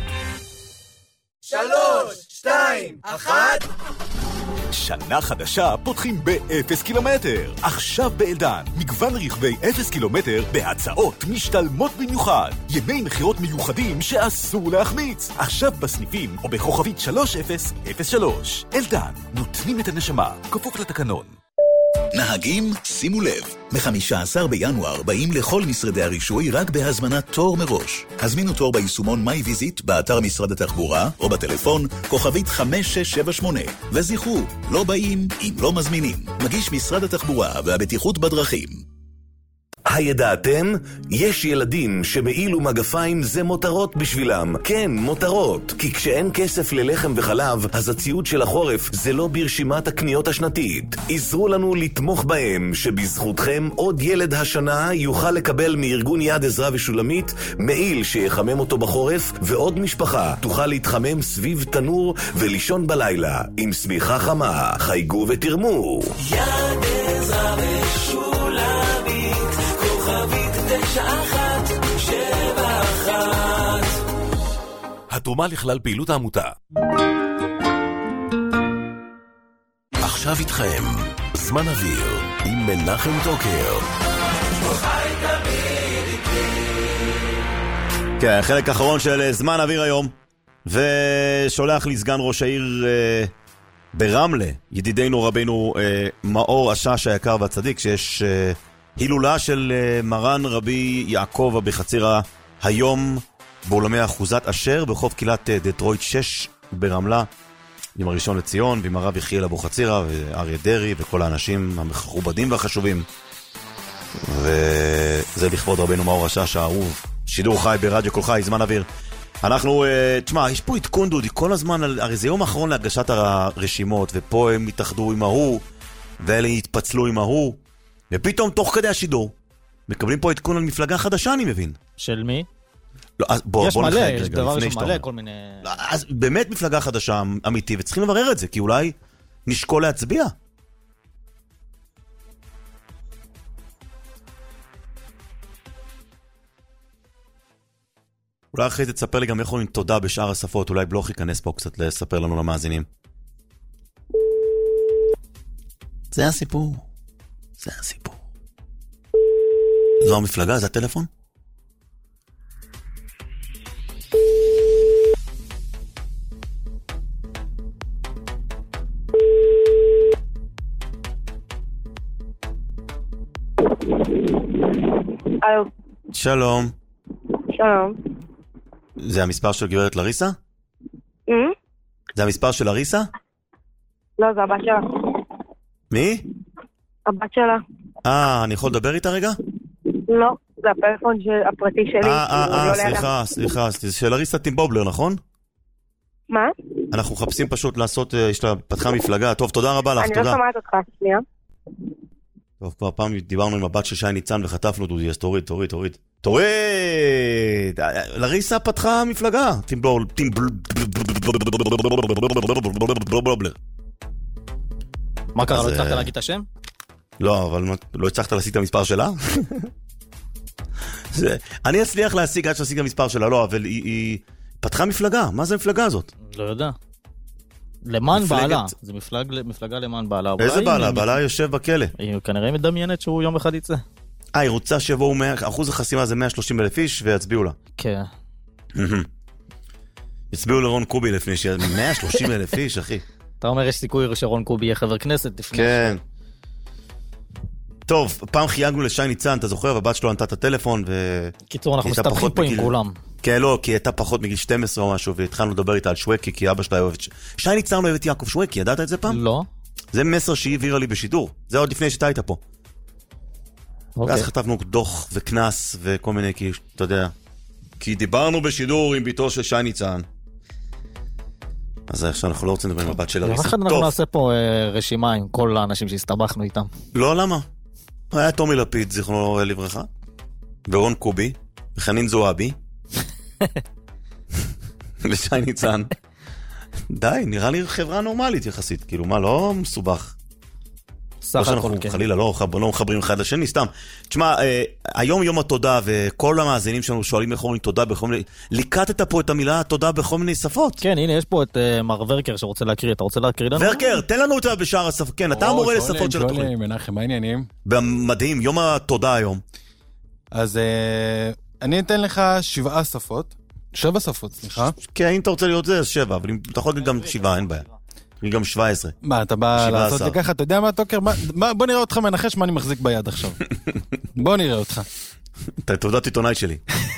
שלוש, שתיים, אחת. שנה חדשה פותחים באפס קילומטר. עכשיו באלדן, מגוון רכבי אפס קילומטר בהצעות משתלמות במיוחד. ימי מחירות מיוחדים שאסור להחמיץ. עכשיו בסניפים או בכוכבית שלוש אפס אפס שלוש. אלדן, נותנים את הנשמה, כפוף לתקנון. נהגים, שימו לב, ב-חמישה עשר בינואר באים לכל משרדי הרישוי רק בהזמנת תור מראש. הזמינו תור ביישומון מיי ויזיט באתר משרד התחבורה או בטלפון כוכבית חמש שש שבע שמונה. וזכרו, לא באים אם לא מזמינים. מגיש משרד התחבורה והבטיחות בדרכים. הידעתם? יש ילדים שמעיל ומגפיים זה מותרות בשבילם. כן, מותרות. כי כשאין כסף ללחם וחלב, אז הציוד של החורף זה לא ברשימת הקניות השנתית. עזרו לנו לתמוך בהם, שבזכותכם עוד ילד השנה יוכל לקבל מארגון יד עזרה ושולמית מעיל שיחמם אותו בחורף, ועוד משפחה תוכל להתחמם סביב תנור ולישון בלילה עם סמיכה חמה. חייגו ותרמו. יד עזרה ושולמית כוכבית תשע אחת שבע אחת. התרומה לכלל פעילות העמותה. עכשיו איתכם זמן אוויר עם מנחם טוקר. כן, חלק האחרון של זמן אוויר היום, ושולח לי סגן ראש העיר אה, ברמלה, ידידנו רבינו אה, מאור השש היקר והצדיק, שיש אה, הילולה של אה, מרן רבי יעקב אבוחצירא היום באולמי אחוזת אשר ברחוב קהילת אה, דטרויט שש ברמלה, עם הראשון לציון ועם הרב יחיאל אבוחצירא ואריה דרעי וכל האנשים המכובדים והחשובים, וזה לכבוד רבינו מאור השש האהוב. שידור חי ברדיו כל חי, זמן אוויר. אנחנו, uh, תשמע, יש פה עדכון דודי, כל הזמן, הרי זה יום האחרון להגשת הרשימות, ופה הם התאחדו עם ההוא, ואלה התפצלו עם ההוא, ופתאום תוך כדי השידור, מקבלים פה עדכון על מפלגה חדשה, אני מבין. של מי? לא, אז בוא, יש בוא מלא, נחלק יש רגע, דבר לפני שמלא, כל מיני... לא, אז באמת מפלגה חדשה אמיתי, וצריכים לברר את זה, כי אולי נשקול להצביע. אולי אחרי זה תספר לי גם איך אומרים תודה בשאר השפות, אולי בלוך ייכנס פה קצת לספר לנו למאזינים. זה הסיפור. זה הסיפור. זו המפלגה, זה הטלפון? אלו. שלום. שלום. זה המספר של גברת לריסה? Mm? זה המספר של לריסה? לא, זה הבת שלה. מי? הבת שלה. אה, אני יכול לדבר איתה רגע? לא, זה הפלאפון הפרטי שלי. אה, אה, אה, סליחה, סליחה, זה של לריסה טימבובלר, נכון? מה? אנחנו מחפשים פשוט לעשות, יש לה פתחה מפלגה. טוב, תודה רבה לך, תודה. אני לא שומעת אותך, שנייה. טוב, כבר פעם דיברנו עם הבת של שי ניצן וחטפנו דודי, אז תוריד, תוריד, תוריד. תוריד! לריסה פתחה מפלגה. טימבול, טימבול... מה קרה, לא הצלחת להגיד את השם? לא, אבל לא הצלחת להשיג את המספר שלה? אני אצליח להשיג עד שאשיג את המספר שלה, לא, אבל היא פתחה מפלגה. מה זה המפלגה הזאת? לא יודע. למען בעלה. זה מפלגה למען בעלה. איזה בעלה? בעלה יושב בכלא. היא כנראה מדמיינת שהוא יום אחד יצא. אה, היא רוצה שיבואו, אחוז החסימה זה מאה ושלושים אלף איש ויצביעו לה. כן. יצביעו לרון קובי לפני ש... מאה ושלושים אלף איש, אחי. אתה אומר יש סיכוי שרון קובי יהיה חבר כנסת לפני... כן. טוב, פעם חייגנו לשי ניצן, אתה זוכר, והבת שלו ענתה את הטלפון ו... קיצור, אנחנו מסתבכים פה עם כולם. כן, לא, כי היא הייתה פחות מגיל שתים עשרה או משהו, והתחלנו לדבר איתה על שווקי, כי אבא שלה אוהבת... שי ניצן אוהבת יעקב שווקי, ידעת את זה פעם? לא. זה מסר שהיא העבירה לי בשידור. זה עוד לפני שאתה היית פה. ואז חטפנו דוח וכנס וכל מיני, כי, אתה יודע, כי דיברנו בשידור עם ביתו של שי ניצן. אז עכשיו אנחנו לא רוצים לדבר עם הבת של הריסה. ואחד אנחנו נעשה פה רשימה עם כל האנשים שהסתבכנו איתם. לא, למה? היה תומי לפיד, זיכרונו לברכה, ורון קובי, וחנין זועבי, ושי ניצן. די, נראה לי חברה נורמלית יחסית, כאילו מה, לא מסובך. סך הכל, כן. חלילה, לא, לא מחברים אחד לשני, סתם. תשמע, היום יום התודה, וכל המאזינים שלנו שואלים איך אומרים תודה בכל מיני... ליקטת פה את המילה תודה בכל מיני שפות. כן, הנה, יש פה את מר ורקר שרוצה להקריא, אתה רוצה להקריא לנו? ורקר, תן לנו אותה בשאר השפות, כן, אתה מורה לשפות של התוכנית. מנחם, מה העניינים? מדהים, יום התודה היום. אז אני אתן לך שבעה שפות, שבע שפות, סליחה. כן, אם אתה רוצה להיות זה, אז שבע, אבל אם אתה יכול גם שבעה, אין בעיה. היא גם שבע עשרה. מה, אתה בא לעשות לי ככה, אתה יודע מה, טוקר? בוא נראה אותך מנחש מה אני מחזיק ביד עכשיו. בוא נראה אותך. אתה תעודת עיתונאי שלי.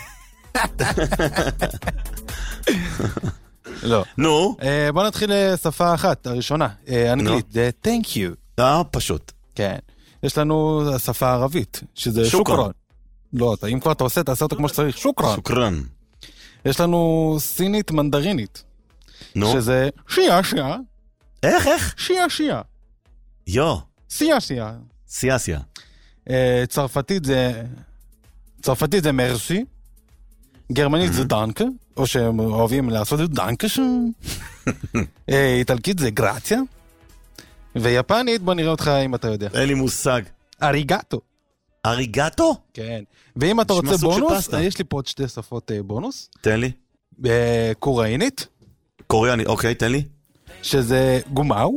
לא. נו? בוא נתחיל לשפה אחת, הראשונה, אנגלית, זה thank you. אה, פשוט. כן. יש לנו השפה הערבית, שזה שוקרן. לא, אם כבר אתה עושה, תעשה אותו כמו שצריך, שוקרן. שוקרן. יש לנו סינית מנדרינית, שזה שיעה שיעה. איך, איך? שיעה שיעה. יו. שיעה שיעה. שיעה שיעה. צרפתית זה... צרפתית זה מרסי. גרמנית זה דנקה, או שהם אוהבים לעשות את דנקה שם. איטלקית זה גרציה. ויפנית, בוא נראה אותך אם אתה יודע. אין לי מושג. אריגטו. אריגטו? כן. ואם אתה רוצה בונוס, יש לי פה עוד שתי שפות בונוס. תן לי. קוריאנית. קוריאנית, אוקיי, תן לי. שזה גומאו.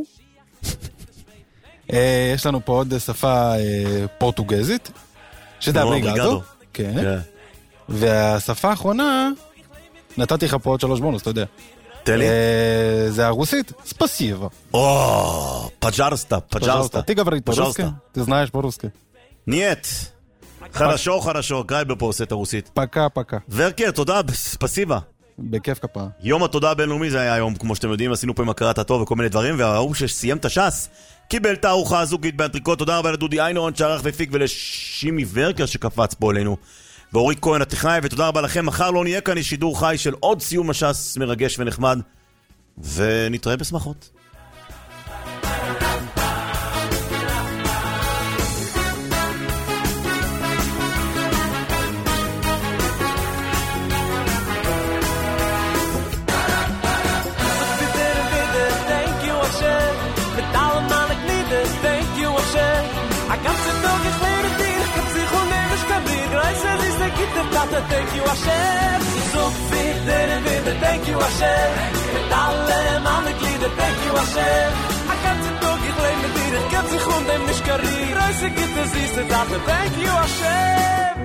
יש לנו פה עוד שפה פורטוגזית, שזה אריגטו. כן. והשפה האחרונה, נתתי לך פה עוד שלוש בונוס, אתה יודע. תן לי. זה הרוסית, ספסיבה. או, פג'רסטה, פג'רסטה. Ты говоришь по-русски? Ты знаешь по-русски? Нет. хорошо, хорошо, גרייבר פה עושה את הרוסית. פקה, פקה. ורקר, תודה, ספסיבה. בכיף כפרה. יום התודה הבינלאומי זה היה היום, כמו שאתם יודעים, עשינו פה עם הכרת הטוב וכל מיני דברים, והראו שסיים את השס, קיבל את הארוחה הזוגית באנטריקוט. תודה רבה לדודי איינורן שערך ופיק, ולשימי ורקר שקפץ פה אלינו, ואורי כהן הטכנאי, ותודה רבה לכם. מחר לא נהיה כאן, יש שידור חי של עוד סיום השס מרגש ונחמד, ונתראה בשמחות. Thank you Hashem, so fit der wieder. Thank you Hashem, mit allem an der Glieder. Thank you Hashem, a ganze Tag ich lebe mit dir, ich geb sich und dem nicht karrier. Reise gibt es diese Sache. Thank you Hashem.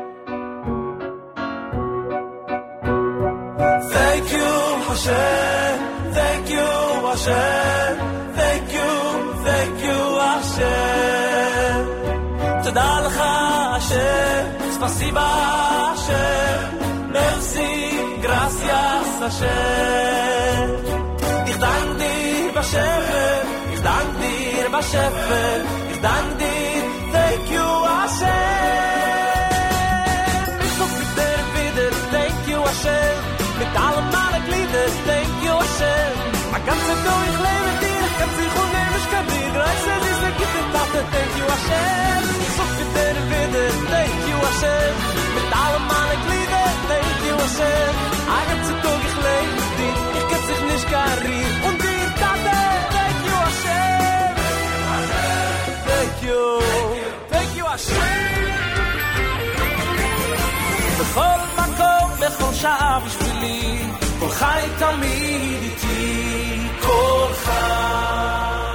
Thank you Hashem, thank you Hashem, thank you, thank you Hashem. Toda lecha Hashem, spasiba Hashem, merci, gracias Hashem. Ich dank dir Bashefer, ich dank dir Bashefer, ich dank dir, thank you Hashem. Ich such mit dir wieder, thank you Hashem, mit allen meinen Glieder, thank you Hashem. A ganze Tag ich lebe mit dir, ich kann sich und nehm ich kann dir, reiße diese Gitte Tate, thank you Hashem. Ich such mit dir wieder, thank you Hashem, mit allen meinen Glieder, thank you Hashem. A ganze Tag ich lebe mit dir, ich kann sich nicht karrier und dir Tate, thank you Hashem. Thank you, thank you Hashem. בכל מקום, בכל שעה בשבילי, כל חי תמיד איתי, כל חי